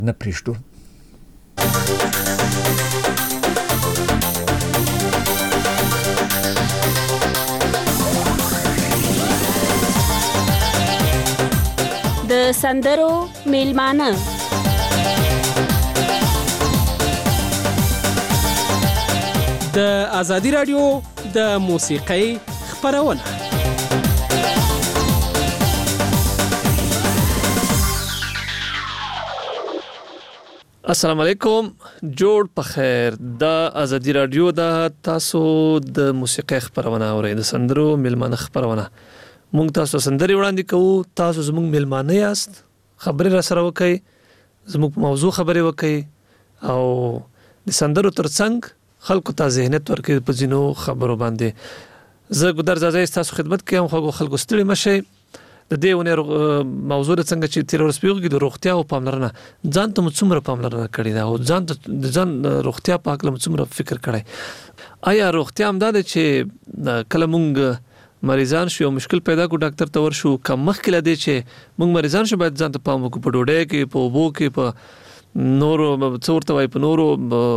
نه پرېږدو. د سندرو میلمانه د ازادي رادیو د موسیقۍ خپرونه. السلام علیکم، جوړ په خیر. د ازادي رادیو د تاسو د موسیقۍ خپرونه اورئ، د سندرو میلمانه خپرونه. مونږ تاسو سندري وړاندې کوو، تاسو زموږ میلمانه یاست، خبرې را سره وکړئ، زموږ په موضوع خبرې وکړئ او د سندرو ترڅنګ خلکو ته ذهنیت ورکړي په ځینو خبرو باندې. زه ګودر زازا تاسو خدمت کوم، خو خلکو ستړي مشئ. د دې ونې موضوع څنګه چې تیر ورځ پیوږي د روغتیا او پاملرنه، ځان ته څومره پاملرنه کړې ده او ځان روغتیا په اړه څومره فکر کړی؟ آیا روغتیا هم ده چې کله مونږ مریضان شو او مشکل پیدا کو ډاکټر ته ورشو، کم مخکې لدی چې مونږ مریضان شو باید ځان ته پام وکړو په ډوډۍ کې، په اوبو کې، په نورو څورته وای په نورو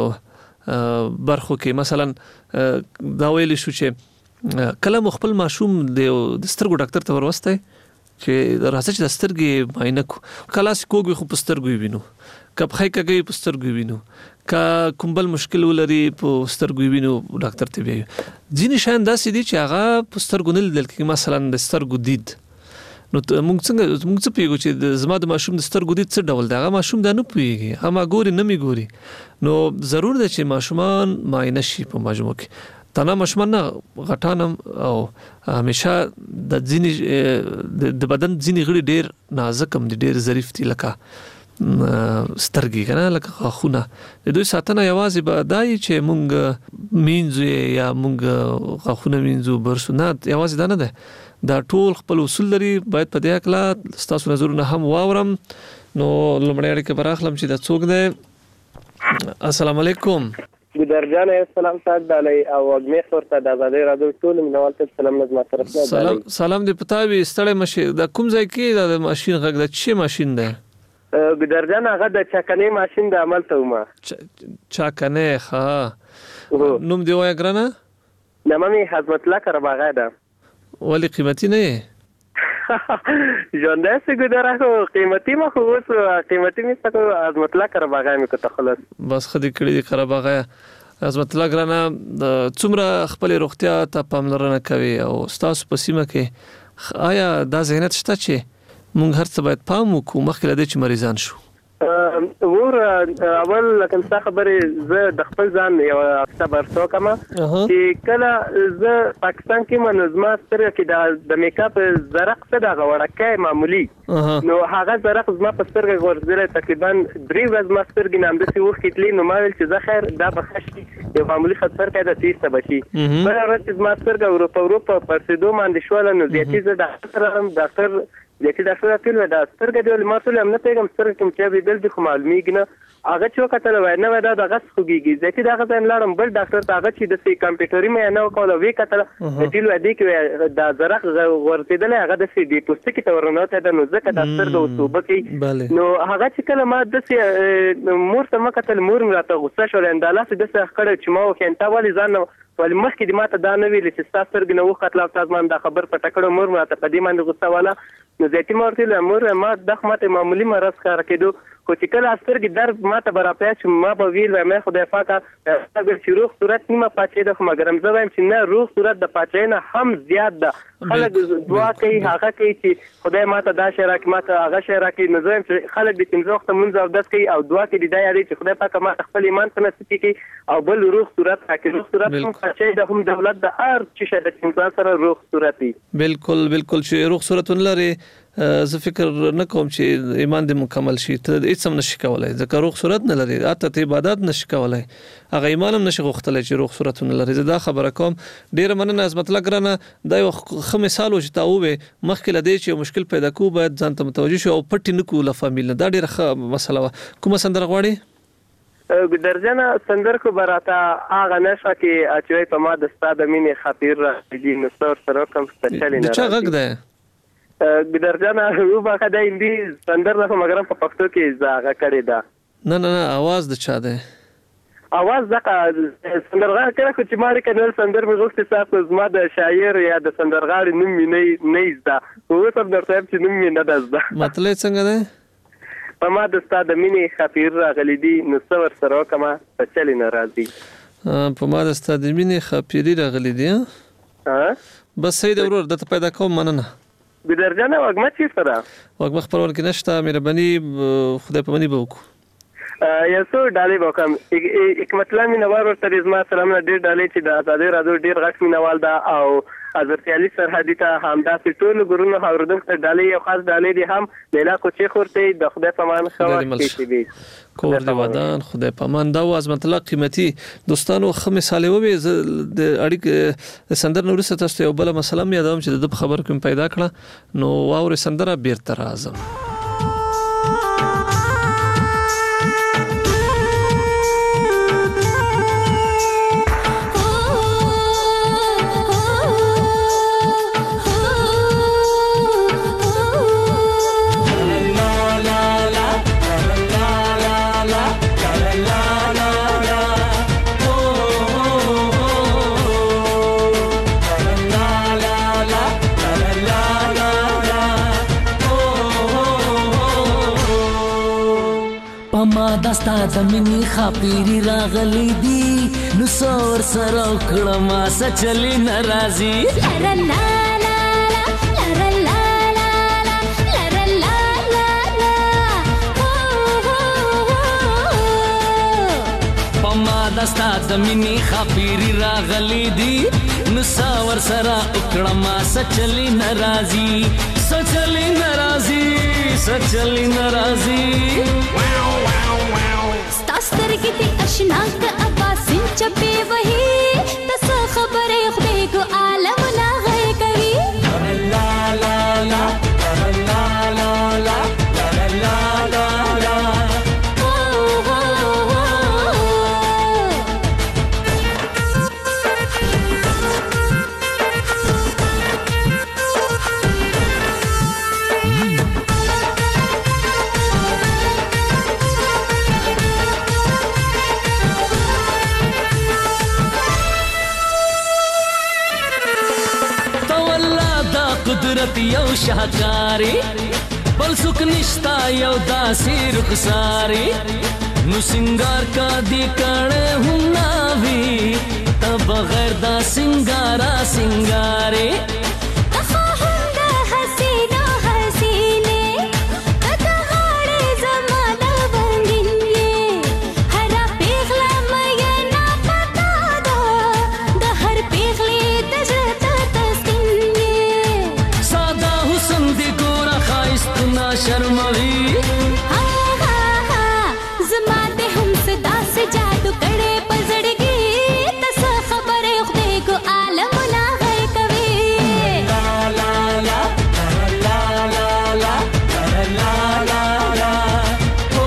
برخو کې. مثلا دا ویل شو چې کله مخبل ماشوم د سترګو ډاکټر ته وروستای چې راځي چې د سترګې معاینه کو، کلاس کوګي خو په سترګو وینو، کپ خای کګي په سترګو وینو، کا کومبل مشکل ولري په سترګو وینو ډاکټر ته ویو. ځینې شان داسې دي چې هغه په سترګو نه لیدل کېږي، مثلا د سترګو دید. نو موږ څه پیږو چې زما د ماشوم د سترګو دید څه ډول دی؟ هغه ماشوم دا نه پیږي، هغه ګوري نه می ګوري. نو ضرور ده چې ماشومان معاینه شي په مجموع کې. تنه ماشومان نه غټانم او همیشه د ځینې د بدن ځینې غړي ډیر نازک هم دي، ډیر ظریف دي، لکه سترګې کنه، لکه غاښونه. د دوی ساتنه یوازې به دای چې مونږ مینځو یا مونږ غاښونه مینځو برسو، نه یوازې دا نه ده، دا ټول خپل اصول لري. باید په دې اړه تاسو نظرونه هم واورم. نو لومړی اړیکه براخلم چې دا څوک دی. السلام علیکم. ګودر جان، سلام صاحب علی او اګمیخ ورته د ازادي رادیو ټول منوال ته سلام نظم طرف نه. سلام دې پتاوي ستړی مشه. د کوم ځای کې د ماشين غږ د چی ماشين ده؟ ګودر جان هغه د چاکنې ماشين د عمل ته ومه. چاکنې ها نوم دی وای ګرانه؟ نمامي حضرت الله کرباغه ده. ولی قیمتي نه ژوندې سه ګودره قیمتي ما خو اوس قیمتي می څه حضرت الله کرباغه می کوته خلاص بس خدي کړی کرباغه. عظمت الله ګرانه څومره خپل روغتیا ته پاملرنه کوي او تاسو په سیمه کې آیا دا ذهنیت شته چې مونږ هر څه باید پام وکړو مخکې لدې چې مریضان شو؟ ور اول لکه څه خبرې زه د خپل ځان یو هفته برسو کما چې کله زه پاکستان کې منظمه سره کې د میک اپ زرق څه د غوړکای معمولی نو هغه زرق زما په سترګې ورزله تقریبا 3 ورځې ما سترګې نام د سی وخت کتلی نو ما ویل چې زه خیر دا بخښي یو معمولی خطر کې د 30 بشي بل ورځ زما سترګې اروپا پرسیدو باندې شو نو زیاتې زه ډاکټر چې دا څه تل ودا سترګې د ماسول هم نه پیغام سترګې کوم چې به بل د معلومیږي نه هغه چې وکړل وای نه ودا د غس خوږیږي ځکه دا غزن لاړم بل ډاکټر ته هغه چې د سي کمپیوټري مې نه وکول وی کتل د ټیل ودی کې د زرق ورتیدل هغه د سي ډي پوسټ کې ورنوته د نو ځکه د سترګو وسوبه کې نو هغه چې کله ما د سي مور ته ما کتل مور مې راته غوسه شو انداله د څه خړ چې ما وکینتا ولی ځان ولی مخکې د ماته دا نه ویل چې تاسو سترګې نه وختل او تاسو باندې خبر پټ کړو مور ماته په دې باندې غوسه والا نو ځکه مورته مور ما د خمته معمولی مرز کار کېدو خو چې کله سترګې درد ماته برابر چې ما په ویل مې خدای پاکه چې روغ صورت نیمه پاتې ده خو مګرم زه وایم چې نه روغ صورت د پاتې نه هم زیات ده خلک دعا کوي هغه کوي چې خدای ماته دا شی راکړي ماته هغه شی راکړي نو زه چې خلک د تیم وخت مونږ او داس کوي او دعا کوي دا یاري چې خدای پاکه ما خپل ایمان ته نصیب کړي او بل روغ صورت راکړي روغ صورت هم پاتې ده هم دولت د هر چې د انسان سره روغ صورت بالکل چې روغ صورت لري زه فکر نه کوم چې ایمان دې مکمل شي ته هیڅ هم نشي کولای ځکه روغ صورت نه لري اته عبادت نشي کولای هغه ایمان هم نشي غوښتلی چې روغ صورت نه لري زه دا خبره کوم ډیر مننه عظمت الله ګرانه دا یو ښه مثال و چې تا وې مخکې لدی چې مشکل پیدا کو باید ځان ته متوجه شو او پټ نه کو له فامیل دا ډیره ښه مسله و کومه سندره غواړي ګدرجنه سندر کو براته هغه نشه کې اچوي په ما د استاد مینه خاطر راځي نو سره کوم سپیشل نه چا غږ ده ګدرجنه یو باخه د اندی سندر نه مګرم په پښتو کې زاغه کړی دا نه आवाज د چا دی اواز دغه سندرغاړي کړه خو چې ما کنه سندر مې غوښتي تاسو زما د شاعر یا د سندرغاړي نوم مې نه زده اوس هم درته چې نوم مې نه زده مطلب څنګه دی په ما د استاد مینې خفیر راغلي دي نو څور سره کما په چلی ناراضي په ما د استاد مینې خفیر راغلي دي بس سید ورور د پیدا کوم مننه بدرجانه وګمه چې سره وګمه خبرول کې نشته مهرباني خدای په منی به وکړو یو څو ډالۍ وکم حکمت الله مینوال ورته زما سلام نه ډېر ډالۍ چې د ازادي راډیو ډېر غټ مینوال ده او حضرت علي سرحدي ته همداسې ټول ګورونو اوریدونکو ته ډالۍ یو خاص ډالۍ دي هم لیلا کوچې خورته د خدای په امان خوا کې کور دی ودان خدای په امان دا عظمت الله قیمتي دوستانو خو مثال وې د اړیک سندر نور ست تاسو یو بل مسله مې یادوم چې د خبر کوم پیدا کړه نو واوري سندره بیرته راځم دستا د مینې خاپیری راغلی دی نو سور سره کړه ما سچلی ناراضي پما دستا د مینې خاپیری راغلی دی نو سور سره کړه ما سچلی ناراضي سچلی ناراضي سترګې دې اشنا د اباسین چپې وهي تاسو خبرې خدای کو عالم نه غي کوي لا لا لا لا لا لا لا لا لا قدرت یو شاهکاری بل څوک نشتا یو داسې رخساری نو سنگار کا دی کړه هم ناوي ته بغیر دا سنگارا سنگاره شرموي زما ته هم صدا سے جادو کړي پزړګي تس خبره خدای کو عالم نه غي کوي لا لا لا لا لا لا لا لا لا او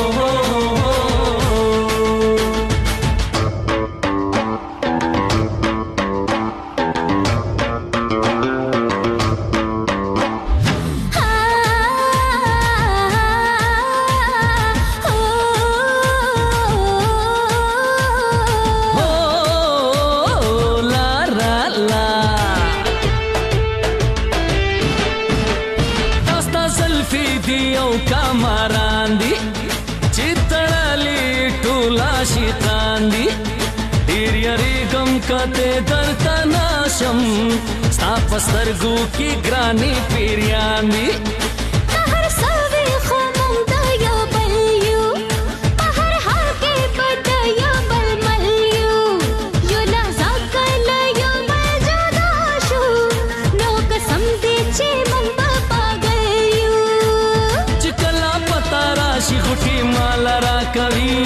کامران دی چتړلی ټولا شیطان دی ډیر یری غم کته درته ناشم ستا پسترګو کی ګرانی پیریان دی هر سوي خو مونږ د یو بل یو په هر حال کې بد یو بل مل یو یو لحظه کله یو بل جدا شو نو قسم دې چې مونږ شي غټي مال را کوي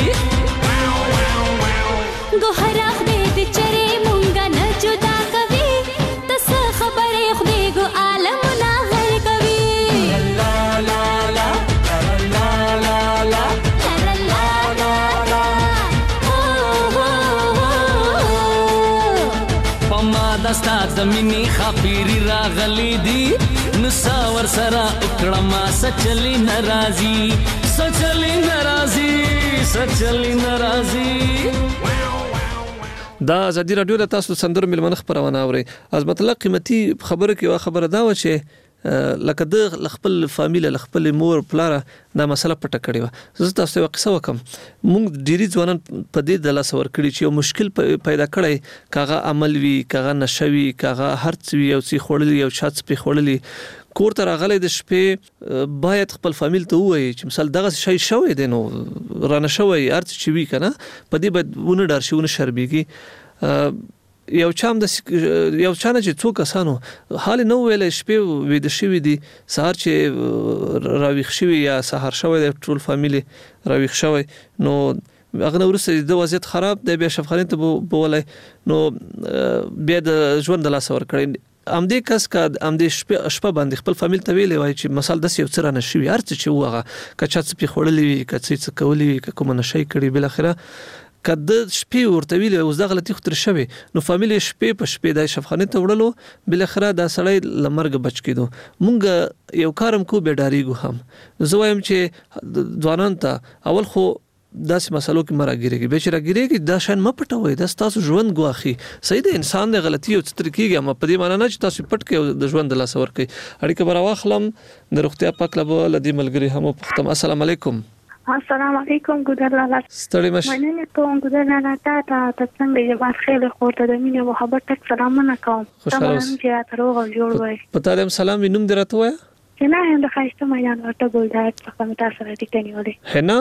ګوهر خدای دې چرې مونږ نه جدا کوي تس خبرې خدای ګو عالم نه غر کوي لا لا لا لا لا لا لا لا پما دستا د مینې خاپیری راغلی دی نو ساور سره کړه ما سچلی ناراضي سچلی ناراضي دا ازادي رادیو د تاسو سندرو ملمنه خبرونه اوري عظمت الله قیمتي خبره کې وا خبره دا و چې لکه د خپل فامیل خپل مور پلار دا مسله پټه کړې و زه تاسو ته قصه وکم موږ ډيري ځوانان په دې د لاس ور کړی چې یو مشکل پیدا کړی کاغه عمل وی کاغه نشوي کاغه هرڅ وی او سی خړلې او شات په خړلې کور ته راغلی د شپې باید خپل فامیل ته وایي چې مثال دغه شی شوی دی نو رانه شوی ارڅ چې وی کنه په دې باید ونه ډار شي ونه شرمېږي یو چا نه چې څو کسانو حال نو ویل شپې وې د شوی دی سهار چې راويخ شوی یا سهار شوی د ټول فامیلی راويخ شوی نو هغه ورسره د وضعیت خراب دی بیا شفخانه ته بولای نو بیا د ژوند د لاس ور کړی امدې کس کا امدې شپه باندې خپل فامیل ته ویلې وای چې مثال د یو څه نه شوی ارڅ چې وغه کچا څه په خړلې وي کڅ څه کولې کوم نشي کړي بل اخره کده شپې ورته ویلې اوس د غلطي خطر شوی نو فامیل شپې په شپې د شفخانه ته وړلو بل اخره دا سړی لمرګ بچ کېدو مونږ یو کارم کو به ډاریګو هم زه وایم چې ځوانان ته اول خو داسې مسلو کې مراګيريږي به چې راګيريږي دا شان م پټوي دا تاسو ژوند ګواخي صحیح د انسان د غلطي او ستر کېږي اما په دې معنی نه چې تاسو پټ کې د ژوند د لاس ور کوي اړیکه برا واخلم د روغتیا پاک لبو لدی ملګری هم پختم السلام علیکم السلام علیکم ګودر لاله ستړي مشه مننه کوم ګودر لاله تا څنګه یې باندې خیر خورته د مینه محبت تک سلامونه کوم تمام چې تر وګ جوړ وای پتا دې سلام وینم درته وای چې نه هم د خاصه میدان ورته ګولدار په کوم تاسو راځي کني ولې هنا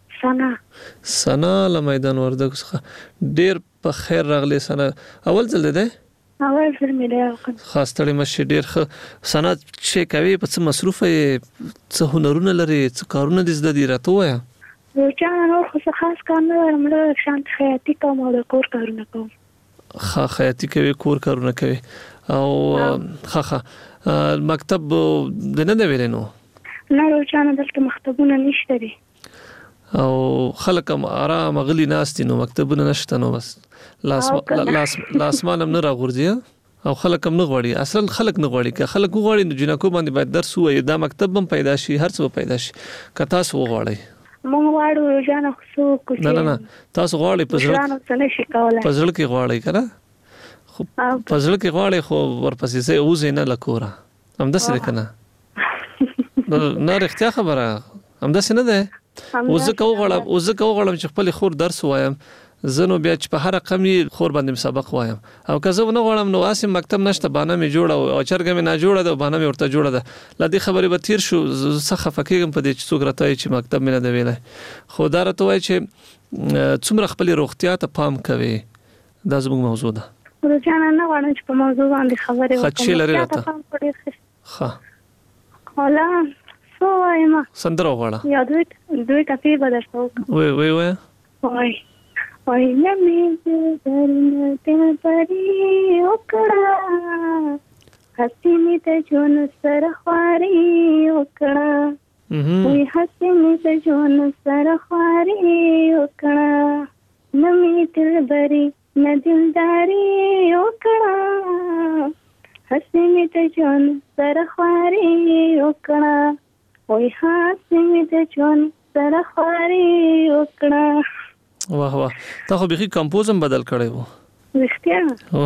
سنا له میدان وردګ څخه ډیر په خیر راغلی سنا اول ځل ده اول ځل مې ده خاص تړي مشه ډیر سنا چې کوي په څه مصروفه څه هنرونه لري څه کارونه دي زده دي راته وای یو چا نور خو خاص کار نه ورمړ شانت خیاطي کوم او کور کارونه کوم خیاطي کوي کور کارونه کوي او مکتب د نه ویلنو نه یو چا نه دلته مکتبونه نشته دي او خلک هم آرام غلي ناستي نو مکتبونه نشته نو بس لاسمان هم نه راغورځي او خلک هم نه غواړي اصل خلک نه غواړي که خلک غواړي نو جنکو باندې باید درس وایي دا مکتب هم پیدا شي هر څه پیدا شي که تاسو غواړئ مونږ واړو ځان خو کوشش نه تاسو غواړئ په زړه کې غواړئ کنه خو په زړه کې غواړئ خو ورپسې سه اوزې نه لکوره هم داسې کنه نه رښتیا خبره هم داسې نه ده وزکه وغړم چې خپل خور درس وایم زنو بیا چې په هر رقم خور باندې سبق وایم او که زه نه غواړم نو اسیم مکتب نشته بانه می جوړه او چرګه می نه جوړه ده بانه می ورته جوړه ده لدی خبرې به تیر شو څه خفقېږم په دې چې څوک راته چې مکتب می نه دی ویلای خو دا راته وای چې څومره خپل روغتیا ته پام کوي دا زموږ موضوع ده ورځان نه غواړم چې په موضوع باندې خبرې وکړم ښه ولا سوایما سندره وغواړه یا دوی ټپې بدل شو وای نمې درنه پری وکړه حسینه ته جون سره خواري وکړه وای حسینه ته جون سره خواري وکړه نمې دلبري ندلداري وکړه حسینه ته جون سره خواري وکړه وای حسینه ته جون سره خواري وکړه واه تا خو بخي کمپوزم بدل کړی وو رښتیا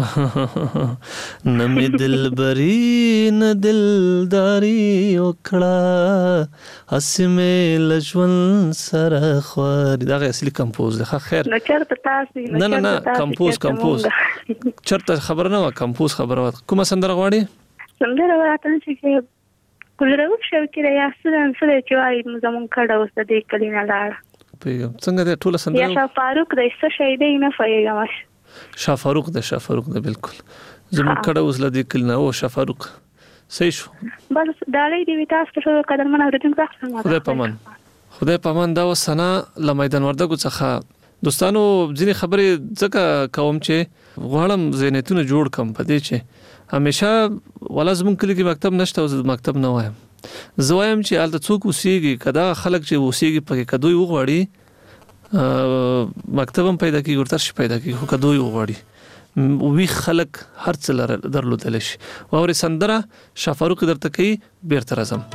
نمې دلبري نه دلداري وکړه اسمه لجون سره خواري دا اصلي کمپوز ده خیر نو چرته تاسو نه کمپوز چرته خبر نه و کمپوز خبره کومه سندره غواړي سندره راته چې کولرو شو کې یا سره چې وایي زمون کډه اوس دې کلینا لاړ څنګه د ټوله سندره یا شاه فاروق د څه شي دی نه فایګه شاه فاروق ده بالکل زمون کډه اوس لدی کلینا او شاه فاروق صحیح شو بس دالې دی تاسو ته قدرمن اوریدونکو خدای پامان دا وسنا ل میدان وردګو څخه دوستانو ځینې خبرې ځکه کوم چې غواړم زینتونه جوړ کم پدې چې همیشه ولا زمون کلی کې مکتب نشته او مکتب نه وایم زوایم چې الته څوک وسیږي کدا خلک چې وسیږي پکې کدوې وغواړي مکتب هم پیدا کیږي ورته شي پیدا کیږي خو کدوې وغواړي وی خلک هر څه درلودل شي او سندره شاه فاروق درته کوي بیرته راځم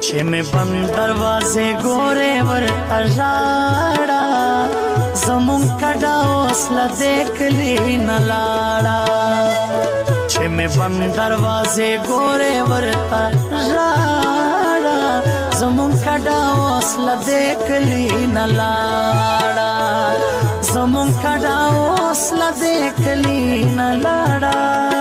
چې مې بند دروازې ګورې ورته ژاړه زمونږ کډه اوس له دې کلي نه لاړه چې مې بند دروازې ګورې ورته ژاړه زمونږ کډه اوس له دې کلي نه لاړه زمونږ کډه اوس له دې کلي نه لاړه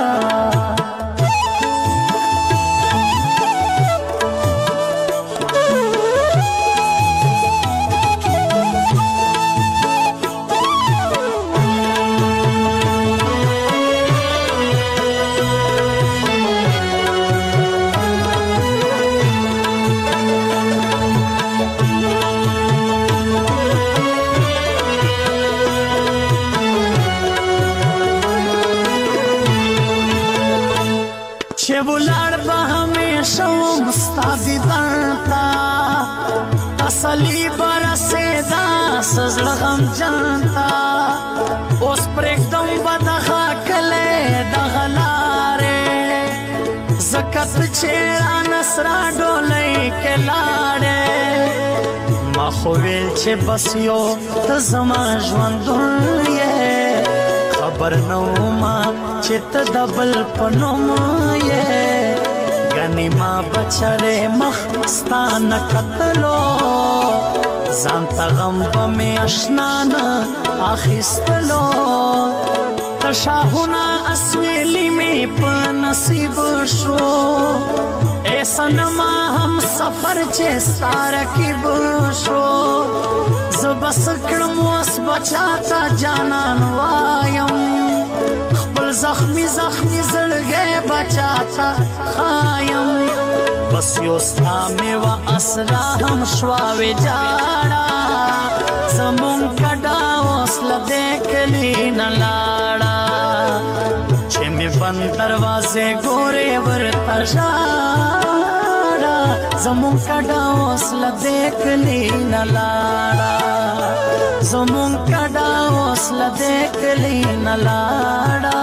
چې ولاړ به همیشه وم ستا دیدن ته تسلي به رسېده څه زړه غمجن ته اوس پرېږدم به دغه کلی دغه لارې ځکه ته چې رانه سره ډولۍ کې لاړې ما خو ویل چې بس یو ته زما ژوندون یې خبر نه ومه چې ته د بل په نوم یې ګنې ما بچرې مخ ستا نه کتلو ځان ته غم به مې اشنا نه اخیستلو تشاهونه اسویلي مې په نصیب شو ای صنما هم سفر چې ستا رقیب شو زه بس کړم اوس بچا ته جانان وایم خپل زخمی زړګی بچا ته خایم بس یو ستا میوه اسرا هم شوه ویجاړه زمونږ کډه اوس له دې کلي نه لاړه چې مې بند دروازې ګورې ورته ژاړه زمونږ کډه اوس له دې کلي نه لاړه زمونږ کډه اوس له دې کلي نه لاړه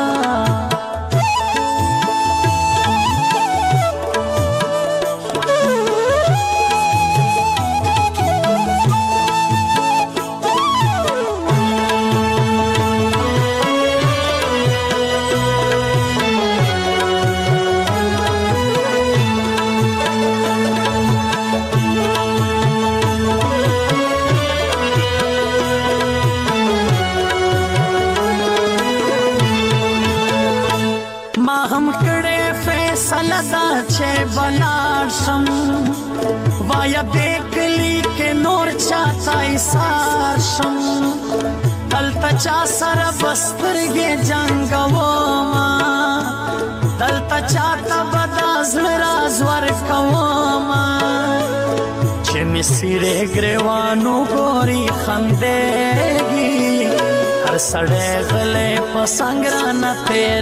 دا چې بلاړ شم وایا دې کلي کې نور چاته ایثار شم دلته چا سره بسترګې جنګوما دلته چاته به دا زړه راز ورکوما چې مې سیرې ګریوانو ګوري خندېږي هر سړی غلی په څنګ رانه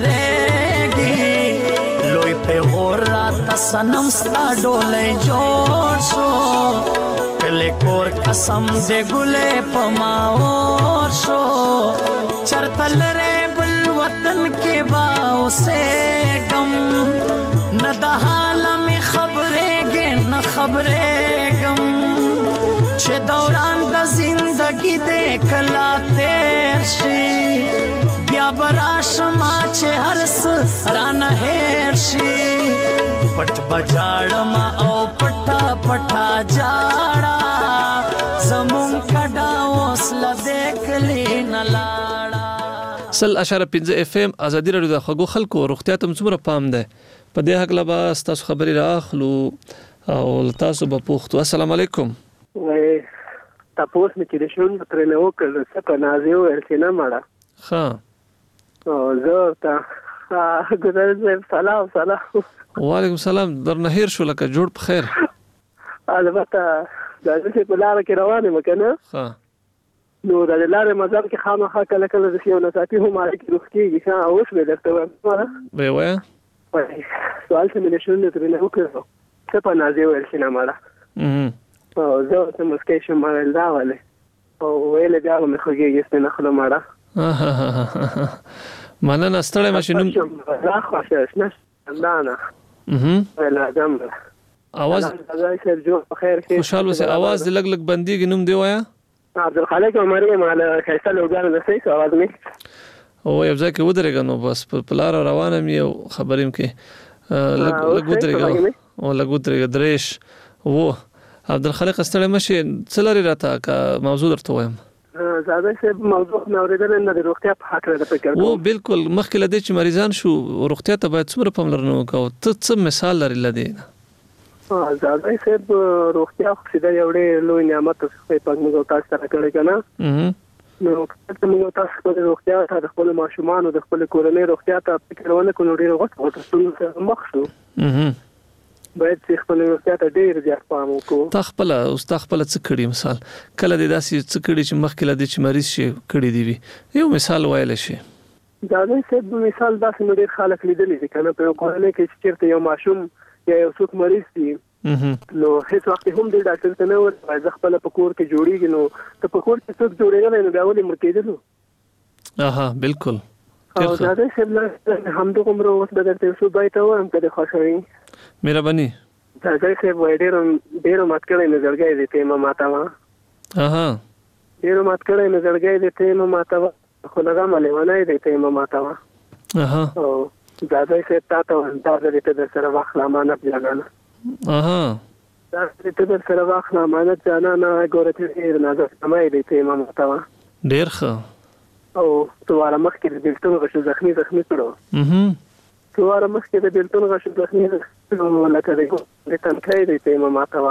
تېرېږي لوی پیغور راته صنم ستا ډولی جوړ شو کلی کور قسم دې ګلې په ما اور شو چرته لرې بل وطن کې به اوسېږم نه د حاله مې خبرېږې نه خبرېږم چې دوران د زندګي دې کله تېر شي بیا به راشمه چې هر څه رانه هېر شي پټ به ژاړمه او پټه پټه ژاړه زمونږ کډه اوس له دې کلي نه لاړه 100.5 FM ازادي راډیو د خوږو خلکو روغتیا ته څومره پام ده په دې حق لا به تاسو خبرې راخلو او تاسو به پوښتو السلام علیکم تاسو مې چې شون تر نه وکړ څه په نازیو ورسینه مړه ها او زه ته ګذر سلام وعلیکم السلام درنه هیر شو لکه جوړ په خیر البته دا چې په لار کې روانه مکنه ها نو د لارې مزل کې خامخا کله کله د یو نصافي هم اړیکې روغتي ښه اوس مې درته وایم به وای سوال څه مې شون تر نه وکړ څه په نازیو ورسینه مړه او زه ته مسکې شم ویل دا ولې او ویل بیا مې خوږیږي ستنه خلو مړه مننه ستړی ماشینم لا خوښه نه ولا دم आवाज زای صاحب جوړ په خیر کې خوشاله اوسه आवाज د لګ لګ بنديږي نوم دی وایا عبدالخالق عمر مال خیسته لوګان د سې आवाज می او یو ځکه ودرېګ نو بس په لار روانه مې خبرېم کې لګ ودرېګ او لګ ودرېګ درېش وو عبدالخالق استړی مشه څلری راته کا موضوع درته وایم زاده صاحب موضوع نو اوریدل نه د روغتیا په حق لري فکر وو بالکل مخکې لدې چې مریضان شو روغتیا ته باید څومره پاملرنه وکړو ته څه مثال لري لدې زاده صاحب روغتیا خو د یو ډېر لوی نعمت په پاک موږ تاسو سره کړی کنه نو کله موږ تاسو په روغتیا ته د خپل ماشومان او د خپل کورنۍ روغتیا ته فکر ونه کړو ډېر وخت ورته مخ شو باید چې خپل روغتیا ته ډېر زیات پام وکړو تخپل او تخپل څه کړی مثال کله دې داسې څه کړی چې مخکې لدې چې مریض شي کړی دی وي یو مثال وایل شي دا نه صرف مثال داسې ډېر خلک لیدلی دي کنه په کورنۍ کې چې چیرته یو ماشوم یا یو څوک مریض دي نو هیڅ وخت هم د ډاکټر ته نه ورته ځ خپل په کور کې جوړیږي نو ته په کور کې څوک جوړیږي نو بیا ولې مرکېدلو اها بالکل او دا د سیمه هم د عمر اوس بدلته شو بایته وام کده خوشوي مهرباني دا ځکه ډېر مات کړی نظرګای دي ته ما تا وا اها ډېر مات کړی نظرګای دي ته ما تا وا خو لږه ملونه دي ته ما تا وا اها او دا ځکه ته دا د سره واخلا امانت ځانانه اها دا د سره واخلا امانت ځانانه ګورته ډېر نازک سمای دي ته ما تا وا ډېر ښه او تواره مخکې د بیلتون غشو زخمی کړو تواره مخکې د بیلتون غشو زخمی کړو لکه د تنکای دی ته ما تا وا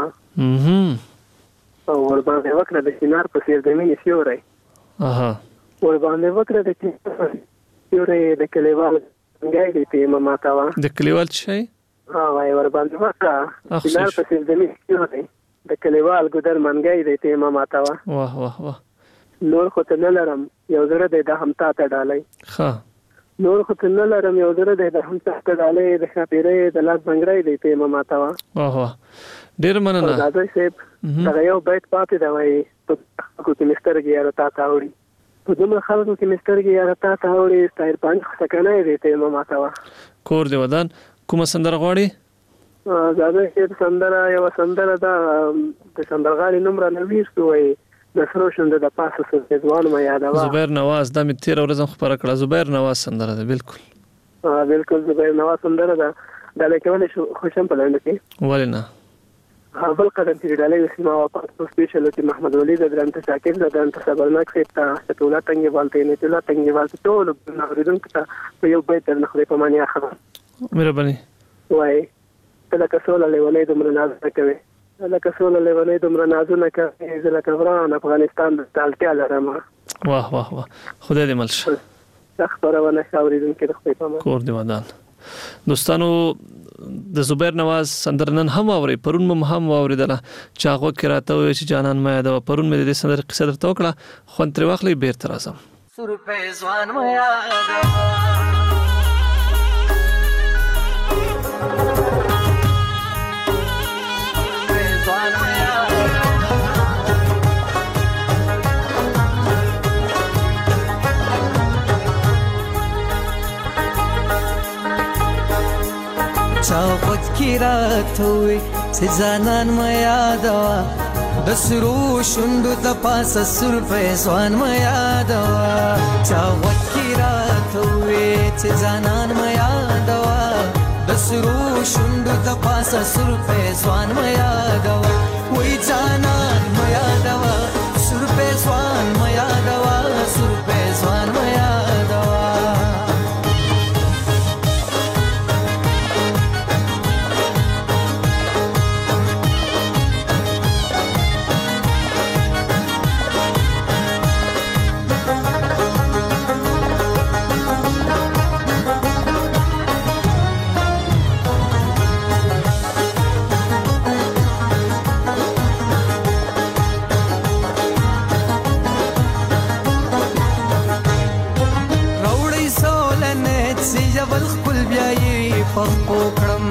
او ور باندې وکړه د سینار په سیر د مینې سیوري اها ور باندې وکړه د سیوري د کلیوال څنګه دی ته ما تا وا د کلیوال شي وای ور باندې وکړه سینار په سیر د مینې سیوري د کلیوال ګدر منګای دی ته ما تا وا واه واه واه نور خو ته نه لرم یو زړه دی د همتا ته ډالۍ ښه نور خو ته نه لرم یو زړه دی د همتا ته ډالۍ د خاطرې د لاس بنګړی دی ته ما تا وا واه واه ډېر مننه دا صاحب دا یو بیت پاتې دی وای په کو کې مسترګي یاره تا ته وړي په دومره خلکو کې مسترګي یاره تا ته وړي ستایر پانځ څکنه دی ته ما تا وا کور دی ودان کومه سندره غواړي زاده چې سندره یو سندره دا د سندرغاړي نوم را نویس وای د سروشن د پاسه سره ځوان ما یادوا زبیر نواز د مې 13 ورځې خبره کړه زبیر نواز سندره ده بالکل بالکل زبیر نواز سندره ده د لیکوال شو خوشم په لاندې کې ولنه بل قدم چې ډالۍ سیمه او پاس سپیشل چې محمد ولی د درنت شاکر د درنت صبرناک سیتا ټوله څنګه والته نه ټوله څنګه والته ټول نوریدونکو ته په یو بیت نه خو په معنی اخره مهرباني وای کله کسول له ولې د مرناز کوي لکه سوله لیونی دومره نازونه کوي زه لکه وران افغانستان د تالتیا لرم واه واه واه خدای دې مل شه دا خبرونه اورېدونکي د خپل پامه کور دی ودان دوستانو د زبیر نواز سندرنن هم اوري پرون هم اوریدله چاغو کې راته وي چې جانان مې دا پرون مې د سندر قصه درته وکړه خو تر واخلې بیرته راځم سر په ځوان مې چاوت کی راتوي سزانان ما یادوا د سرو شوندو د پاسه سر په ځوان ما یادوا چاوت کی راتوي سزانان ما یادوا د سرو شوندو د پاسه سر په ځوان ما یادوا وای ځانان ما یادوا سر په ځوان ما یادوا سر په ځوان ما یادوا پخپو کړم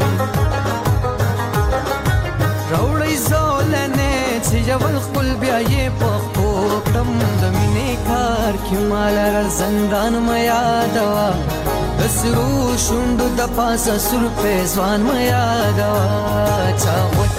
راوړی زولنه چې یول خپل بیا یې پخپو کړم د مینې کار کې مال را زندان ما یادوا د سرو شوندو د پاسه سر په ځوان ما یادوا چا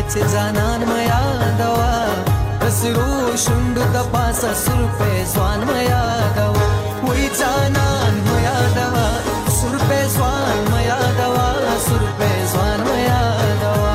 چې ځانان مې یادوا سرو شوند د پاسه سر په ځوان مې یادوا وای ځانان مې یادوا سر په ځوان مې یادوا سر په ځوان مې یادوا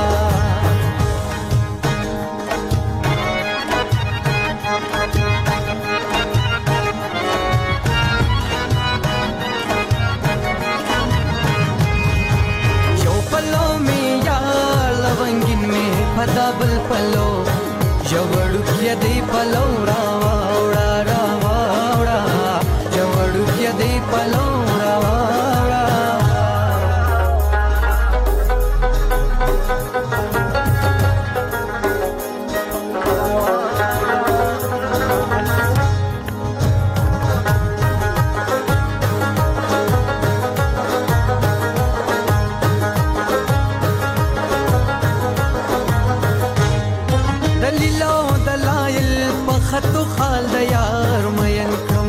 یو پلو مې یا لونګین مې پدابل پلو جوړو کې دی پلو راوړا راوړا جوړو کې دی پلو راوړا خطو خال د یار مین کم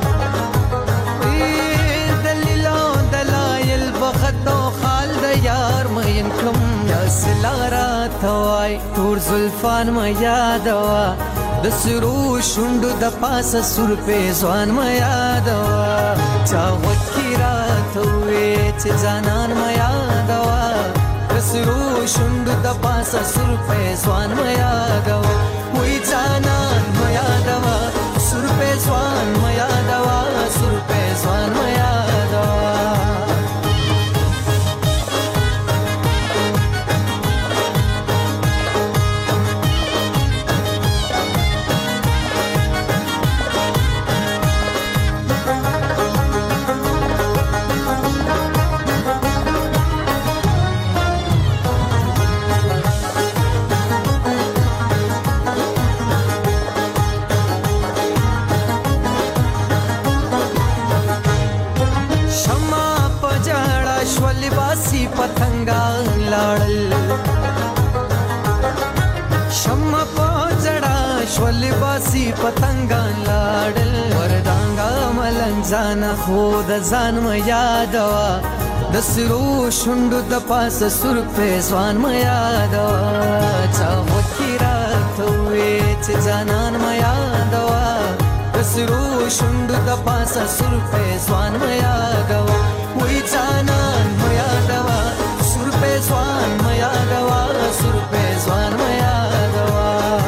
دلیلو دلایل بخطو خال د یار مین کم یا سلارا توای تور زلفان ما یادوا د سرو شوندو د پاسه سر په ځوان ما یادوا چا وکیرا توې چې ځانان ما یادوا د سرو شوندو د پاسه سر په ځوان ما یادوا وای ځانان ما یادوا سر په ځوان ما یادوا سر په ځوان ما یادوا پتنګان لاړل شمع پوجړه شول باسي پتنګان لاړل وردانګا ملنګ ځان خو د ځان م یادوا د سرو شوندو د پاسه سر په ځوان م یادوا چا وکیرا توې چې ځانان م یادوا د سرو شوندو د پاسه سر په ځوان م یادوا وای ځانان م یادوا سر په ځوان م یادوا سر په ځوان م یادوا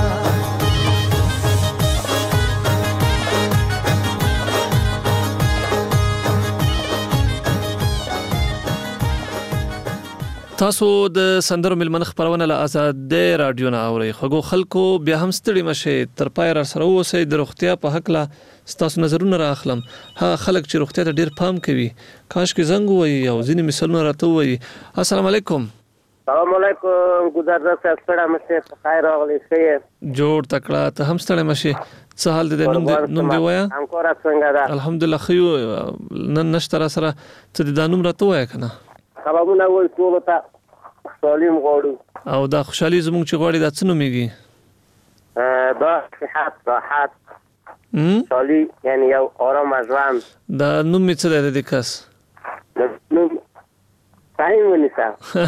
تاسو د سندرو ملمن خبرونه له آزاد رادیو نه اورئ خو خلکو بیا هم ستړي مشه تر پای را سره اوسئ د روغتیا په حق لا ستاسو نظرونه راخلم ها خلک چې روغتیا ته ډیر پام کوي کاش کې زنګ وای او ځینې مثالونه راته وای السلام علیکم السلام علیکم ګذر راځه ستړي مشه خیر راغلی شي جوړ تکړه ته هم ستړي مشه څه حال دې نوم دی وایا انکور څنګه ده الحمدلله خيو نن نشته را سره ته د نوم راته وای کنه سببونه وای ټول ته سالم غواړو او دا خوشحالي زموږ چې غواړي دا څه نوميږي دا صحت راحت سالي یعنی یو آرام ژوند دا نوم می څه دی د کس نوم فایم ونیسا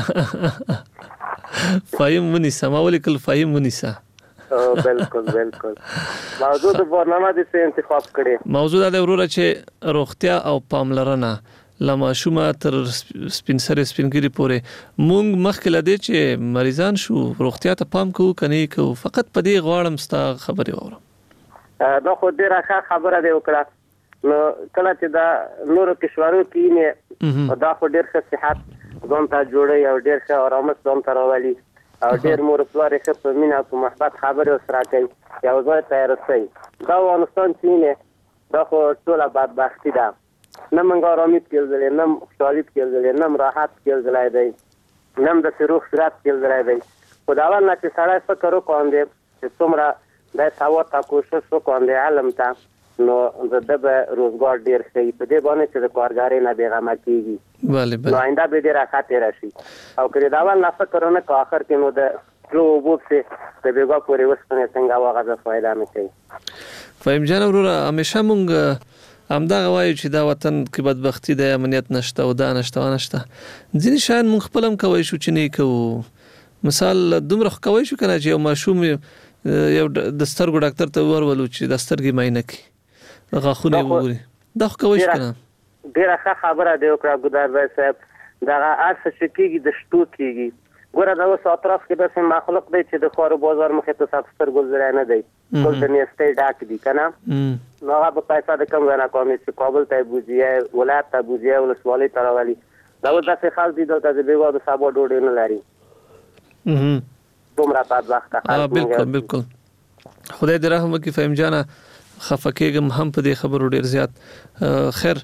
فایم ونیسا ما ولیکل فایم ونیسا بالکل بالکل موضوع د برنامه د څه انتخاب کړي موضوع دا وروره چې روغتیا او پاملرنه لما شومه تر سپینسر سپینګری پورې مونږ مخکې لدې چې مریضان شو روغتیا ته پام کوو کني کوو فقط په دې غواړم ستا خبرې اورم دا خو ډیره ښه خبره دی وکړه نو کله چې دا نورو کشورو کې نه دا خو ډیر ښه صحت ځان ته جوړي او ډیر ښه آرامش ځان ته راولي او ډیر مور پلار یې په مینا او محبت خبرې سره کوي یو ځای ته رسي دا افغانستان چې نه دا خو ټول بدبختی ده نه منګ آرامي کېږي نه خوشحالي کېږي نه راحت کېږي دی نه د روح صحت کېږي دی خداوند چې سړی فکر وکړي چې څومره د ثواب تا کوشش وکړي علم ته نو د دبه روزګار ډیر شي په دې باندې چې د کارګاري نه بیغمه کیږي نو آینده به ډیر راحت راشي او کله دا ول نه فکر نه کو اخر کې نو د لو وبسه د بیګا پورې وسنه څنګه واغه فائدہ مې کوي فهم جان وروره همیشه مونږ همدا غواړي چې دا وطن کې بدبختی د امنیت نشته او دا نشته ځینې شان مونږ خپلم کوي شو چې نه کوو مثال دومره کوي شو کنه چې یو ماشوم یو د سترګو ډاکټر ته ورولو چې د سترګې معاینه کوي غاښونه وګوري دا خو کوي شو کنه ډیره ښه خبره دی وکړه ګودار صاحب دغه ارڅ چې کېږي د شتو کېږي ګوره دا اوس اطراف کې داسې مخلوق دی چې د خوارو بازار مخې ته صاف سترګو ځای نه دی ټول د نیستۍ ډاک دي که نه نو هغه به پیسه د کوم ځای نه کوي چې کابل ته یې بوځي ولایت ته بوځي ولسوالۍ ته راولي دا اوس داسې خلک دي دلته د بېګا د سبا ډوډۍ نه لري دومره بدبخته خلک بالکل خدای دې رحم وکړي فهم جانه خفه کېږم هم په دې خبرو ډېر زیات خیر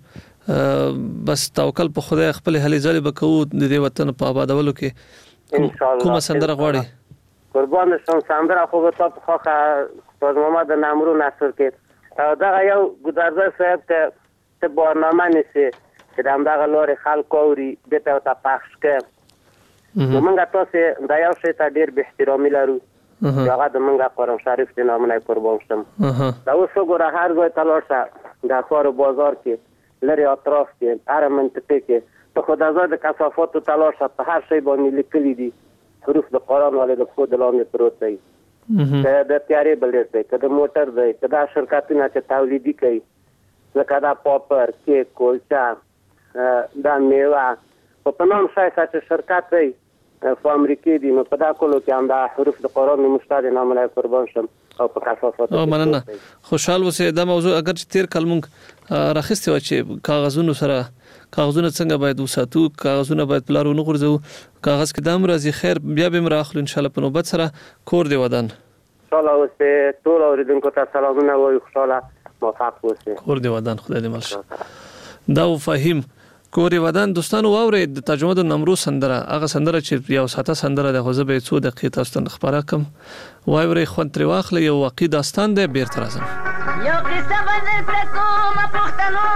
بس توکل په خدای خپل هلې ځلې به کوو د دې وطن په آبادولو کې کومه سندره غواړي قربان شم سندره خو به تاسو خوښه استاد محمد نامرو نصر کې دغه یو ګودرزه صاحب ته برنامه نیسي چې د همدغه لارې خلک اوري دې ته ورته پخش کړي نو موږ تاسې دا یو شی ته ډېر بې احترامي لرو چې هغه د موږ قرآن شریف د نامونه قربان شم دا اوس وګوره هر ځای ته لاړ شه د ښار بازار کې لرې اطراف کې هره منطقې کې ته خو د ځای د کثافاتو ته لاړ شه په هر شی باندې لیکلي دي حروف د قرآن ولې د پښو د لاندې پروت دی که د تیارې بلډ دی که د موټر دی که دا شرکتونه چې تولیدي کوي لکه دا پاپر کیک کلچه دا میوه په نام ښایسته چې شرکت دی په امریکې دي نو په دا کلو کې هم دا حروف د قرآن نومشته د نامونه قربان شم او په کثافاتو مننه خوشحال اوسئ دا موضوع اگر چې تیر کال مونږ راخیستې وه چې کاغذونو سره کاغذونه څنګه باید وساتو کاغذونه باید پلار ونه غورځوو کاغذ کې دام راځي خیر بیا به راخلو ان شاء الله په نوبت سره کور دی ودان ان شاء الله اوس ټول اوریدونکو ته سلامونه وایو خوشاله موفق اوسئ کور دی ودان خدای دې مل شه دا فهیم کور دی ودان دوستانو واورئ د ترجمه د نمرو سندره هغه سندره چې یو ساته سندره د غوزه به څو دقیقې تاسو ته خبره کوم واورئ خوند تر واخلئ یو واقعي داستان دی بیرته راځم یو قصه بدل پرکوم پښتنو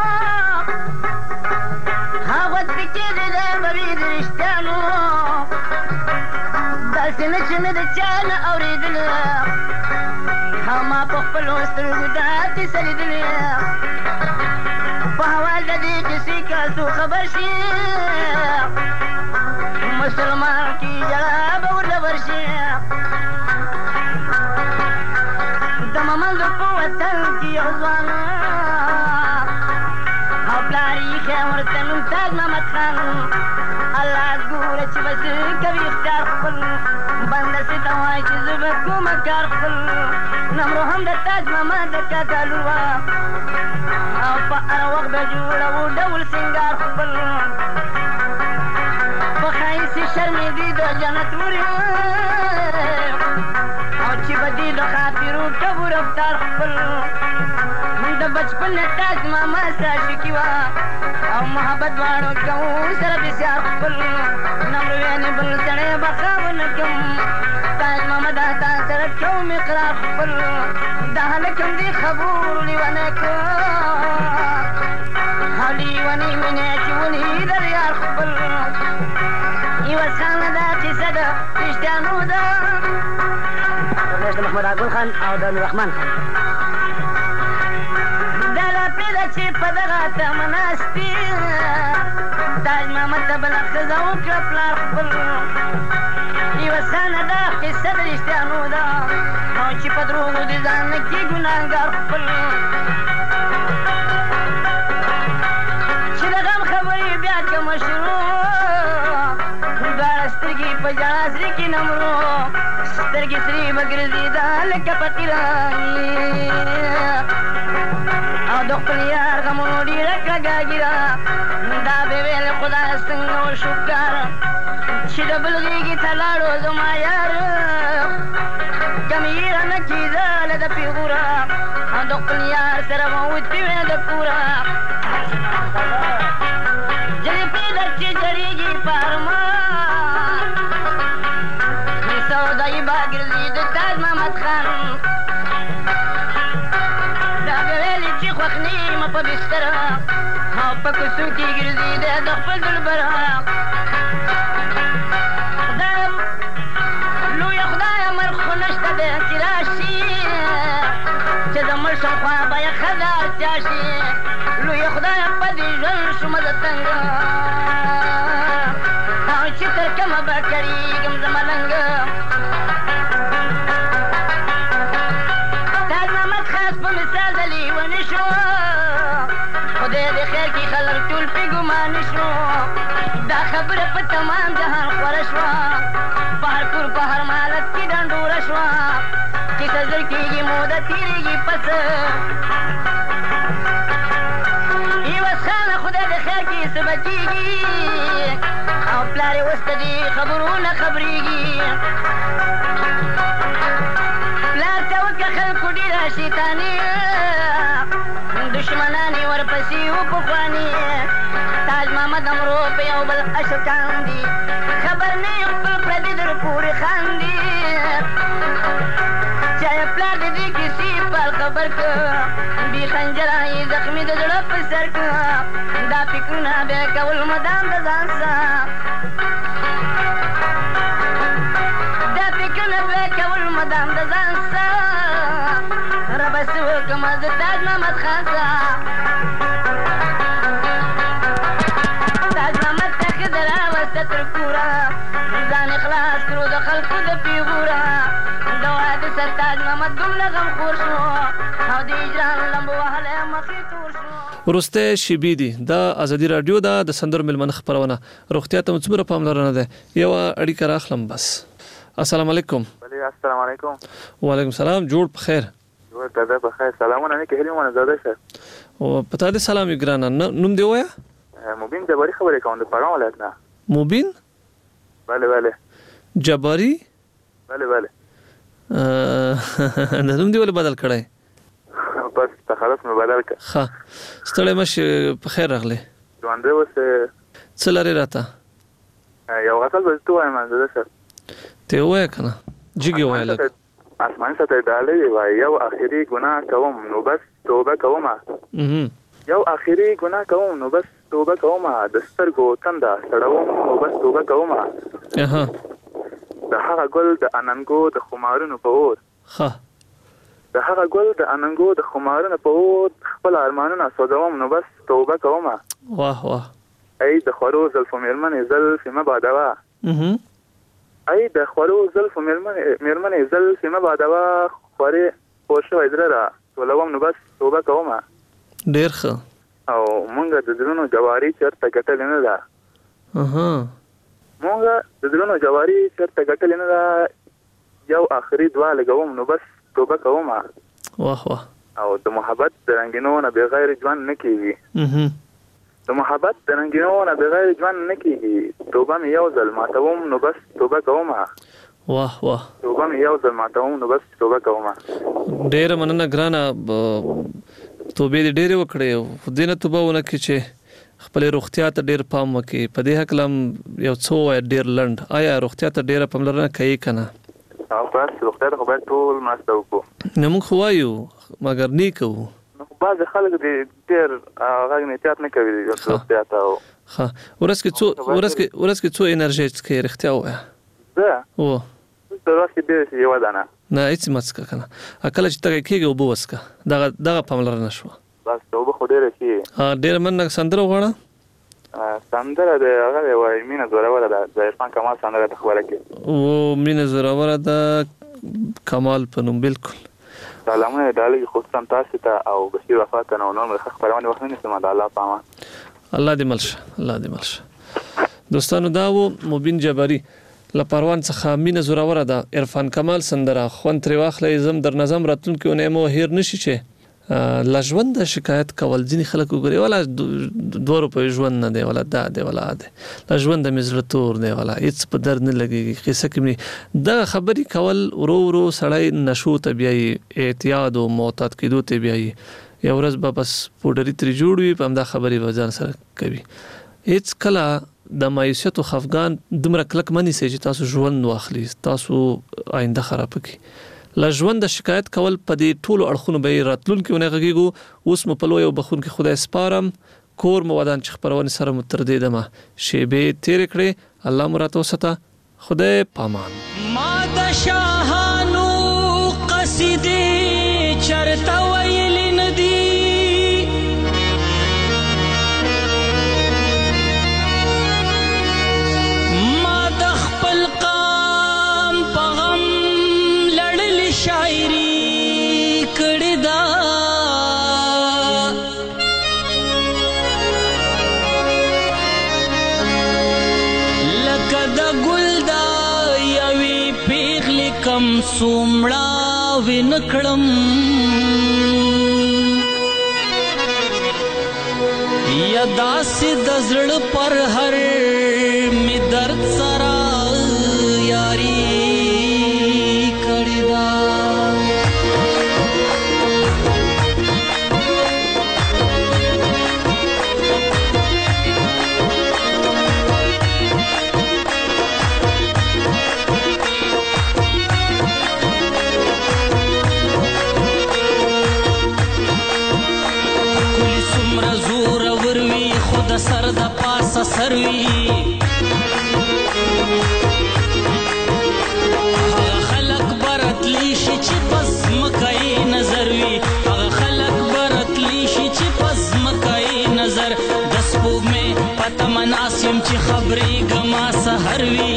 هغه چې د مری د رښتانو داسې نه چې مې د چا نه اورېدل هما په خپلو سترګو دا کیسه لیدلې په حوال د دې کیسې که څوک خبر شي مسلمان کې ژړا به ورته ورشي د ممندو په وطن کې یو ځوان او پلار یې ښه ورته نوم تاج محمد خان الله ګوره چې بس کوي اختیار خپل بنده سي ته وایي چې زه به کومه کار خپل نمرو هم د تاج محمد د کاکا لور وه او په هر وخت به جوړوو ډول سینګار خپل په ښایستې شرمېدې د جنت ورې او چې به دې د خاطرو ټبو رفتار خپل د بچپن تاج ماما ساشکي وه او محبت دواړو کوو سره بسیار خپل نمرو یعنې بل سړی به ښه ونه کړم تاج ماما دا تا سره کوم اقرار خپل دا هلک هم دې خبرو لیونی کړ لیونی مینې چې ونې در یار خپل یوه څانګه دا کیسه ده رښتیانو ده د محمد عبدل خان او د نوررحمن خان دا لاپې ده چې په دغه تمه ناستې تاج محمد ته بله ښځه وکړه پلار خپل یوه څانګه دا قصه د رښتیانو ده او چې په دروغو د ځان نه کړي ګناهګار خپل نمرو سترګې سرې به ګرځېده لکه پتیرانې او د خپل یار غمونو ډېره کږه ږیره دا به ویل خدای څنګه وشو کار چې د بل غېږې ته لاړو زما یار کم یې رانه کېدله د پیغوره او د خپل یار سره به وتې وې د کوره جلفې ده چې جړېږي په ارمان سودایي به ګرځي د تاج محمد خان دا به ویلې چې خوښ نیمه په بستره او په کوڅو کې ګرځي د خپل دلبره خدای لویه خدایه مرګ خو نشته دی چې راشي چې د مړ شم خوا به یې ښځه اړتیا شي لویه خدایه په دې ژوند شومه زه تنګه او چې تر کومه به کړېږم زه ملنګه خبره په تمام جهان خوره شوه په هر کور په هر مالت کې ډنډوره شوه کیسه زر کېږي موده تېرېږي پس عوض خانه خدای د خیر کې څه به کېږي او پلار یې اوس ته دې خبرونه خبرېږي پلار ته وکړه خلکو ډېره شیطاني دشمنان یې ورپسې و پخواني تاج محمد امرو په یو بل اشکان دي خبر نه یې خپل پردي در پورې خاندي چا یې پلار د دې کیسې پال خبر که بې خنجره یې زخمي د زړه په سر که دا فکرونه بیا کول مدام د ځان سه دا فکرونه بیا کول مدام د ځان سه ربه څه وکړمه زه تاج محمد خان سه تاج محمد ته ښځه راوسته تر کوره ځان یې خلاص کړو د خلکو د پیغوره د واده سر تاج محمد دومره غمخور شو او د اجران لمبو وهلی مخې تور شو وروستی شیبې دي دا ازادي راډیو ده د سندرو مېلمانه خپرونه روغتیا ته مو څومره پاملرنه ده یوه اړیکه راخلم بس السلام علیکم السلام علیکم وعلیکم السلام جوړ په خیر جوړ دادا په خیر سلامونه نیکې هیلې مو زاده شه او په تا دې سلام یې ګرانه نوم دې ووایه مبین جباری خبرې کوم د پروان ولایت نه مبین بله جباری بله نوم دې ولې بدل کړی بس تخلص مې بدل کړ ښه ستړی مه شې په خیر راغلی ژوندی اوس څه لرې راته یو غزل به درته ووایم زاده شه ته یې ووایه که نه جګ یې ووایه لږ آسماني سطح ډالۍ وایي یو اخري ګناه کوم نو بس توبه کومه یو اخري ګناه کوم نو بس توبه کومه د سترګو تنده سړوم نو بس توبه کومه د هغه ګل د اننګو د خمارونو په اور د هغه ګل د اننګو د خمارونو په اور خپل ارمانونه سوځوم نو بس توبه کومه واه ای د خورو زلفو مېرمنې زلفې مه بادوه ای د خورو زلفو مېرمنې زلفې مه بادوه خورې خور شوی زړه را ټولوم نو بس توبه کومه ډېر ښه او مونږ د زړونو جواري چېرته ګټلې نه ده مونږ د زړونو جواري چېرته ګټلې نه ده یو آخري دعا لګوم نو بس توبه کومه واه او د محبت د رنګینو نه بغیر ژوند نه کېږي د محبت د رنګینو نه بغیر ژوند نه کېږي توبه مې یو ځل ماتوم نو بس توبه کومه واه توبه مې یو ځل ماتوم نو بس توبه کومه ډېره مننه ګرانه توبې دې ډېرې وکړې دې نه توبه ونه کړې چې خپلې روغتیا ته ډېر پام وکړې په دې هکله هم یو څه ووایه ډېر لنډ آیا روغتیا ته ډېره پاملرنه کوي که نه بس روغتیا ته خو باید ټول مرسته وکړو نه موږ خو وایو مګر نه کوو بعضې خلک دې ډېر غږ نه احتیاط نه کوي روغتیا ته ښه ورځ کې څو انرژي څښې رښتیا ووایه زه د ورځ کې ډېرې شي یوه دانه نه هېڅ مه څښه که نه کله چې تږی کېږي اوبه وڅښه دغه پاملرنه شوه بس اوبه خو ډېره ښې ډېره مننه سندره وغواړه سندره د هغه دی وایي مینه زوروره ده د عرفان کمال سندره ده خبره کې مینه زوروره ده کمال په نوم بلکل سلامونه ډالۍ خصوصا تاسو ته او بشیر وفا ته نو نور مې خبرونه وخت نه نیسم د الله په امان الله دې ملشه دوستانو دا و مبین جباری له پروان څخه مینه زوروره ده عرفان کمال سندره خوند ترې واخلئ زم در نظم راتلونکي اونۍ مو هیر نشي چې له ژونده شکایت کول ځینې خلک وګوري ولا 2 روپۍ ژوند نه دی ولا دا دی ولا دی له ژونده مې زړه تور دی ولا هېڅ په درد نه لګېږي قصه کې مې دغه خبرې کول ورو سړی نشو ته بیایي احتیاط او معتاد کېدو ته بیایي یو ورځ به بس پوډري ترې جوړ وي په همدا خبرې به ځان سره کوي هېڅ کله د مایوسیت او خفګان دومره کلک مه نیسئ چې تاسو ژوند واخلي تاسو آینده خرابه کړي له ژونده شکایت کول په دې ټولو اړخونو به یې راتلونکي اونۍ غږېږو اوس مو په لوی او بخونکي خدای سپارم کور مو ودان چې خپرونې سره مو تر دې دمه شیبې تېرې کړې الله مو راته وساته خدای پامان ما د شاهانو قصیدې چرته ویلې نه دي ما د خپل قام په غم لړلې شاعري کړې ده کم سومړه ونکړم یا داسې د زړه پر هر می درد سره یاری کړې ده د سر د پاسه سروي هغه خلق برتلی شي چې پس مکای نظر وي هغه خلق برتلی شي چې پس مکای نظر د سپوږمۍ پته مناسم چې خبرې ګما سحر وي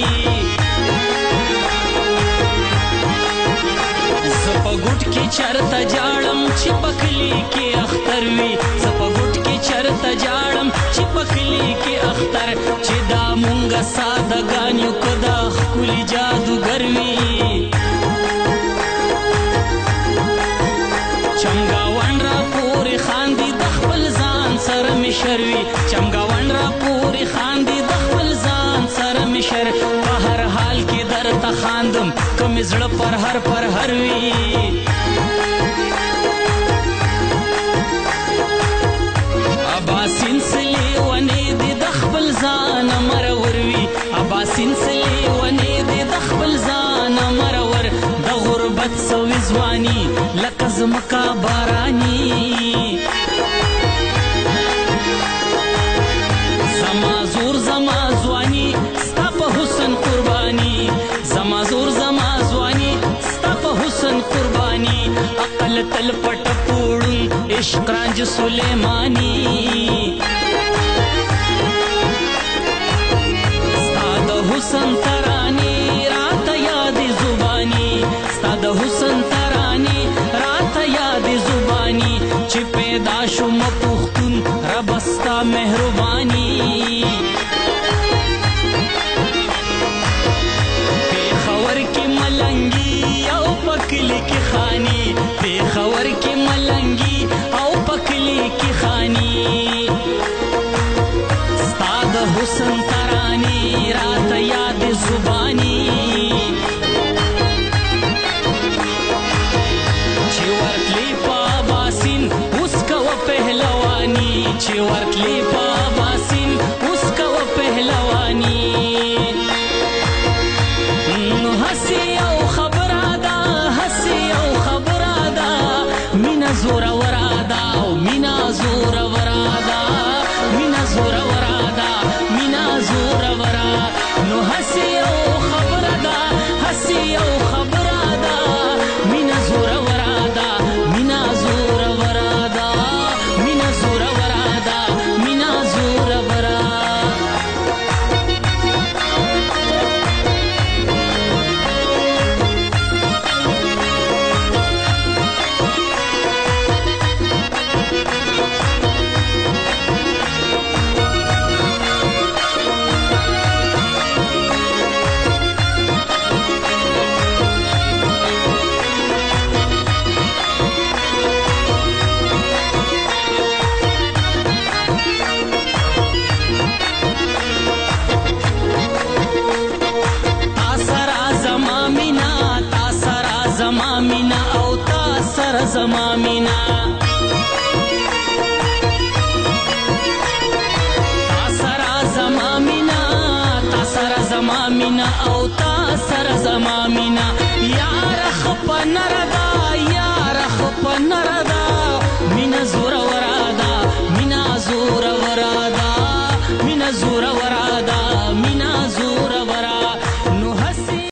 زه په ګوټ کې چرته جاړم چې پکلی کې اختر وي زه په ګوټ کې چرته جاړم چې پکلی کې اختر چې دا مونږه سادهګان یو که دا ښکلي جادوګر وي چمګاون را پورې خاندي د خپل ځان سره مشر وي چمګاون را پورې خاندي د خپل ځان سره مشر په هر حال کې درته خاندم که مې زړه پر هر وي اباسین سلی ونې دې د خپل ځان مرور وي اباسین سلی ونې دې د خپل ځان مرور د غربت سوي ځواني لکه ځمکه باراني زما زور زما ځواني ستا په حسن قرباني زما زور زما ځواني ستا په حسن قرباني عقل تل پټ پوړون عشق رانج سلیمانی ستا د حسن تراني راته یاد زبانی ستا د حسن تراني راته یاد زبانی چې پیدا شوم پښتون رب ستا مهرباني پېښور کې ملنګي او پکلی کې خاني پېښور کې ملنګي او پکلی کې خاني ستا د حسن تراني راته یاد زبانی چې ورتلی په باسین اوس کوه پهلواني چې ورتلی په باسین اوس کوه پهلواني هسې یو خبره ده هسې یو خبره ده مینه زوروره ده او مینه زوروره ده مینه زوروره ده مینه زوروره نو هسې یو خبره ده هسې یو خبره ده مینه زوروره ده مینه زوروره ده مینه زوروره ده مینه زوروره زما مینا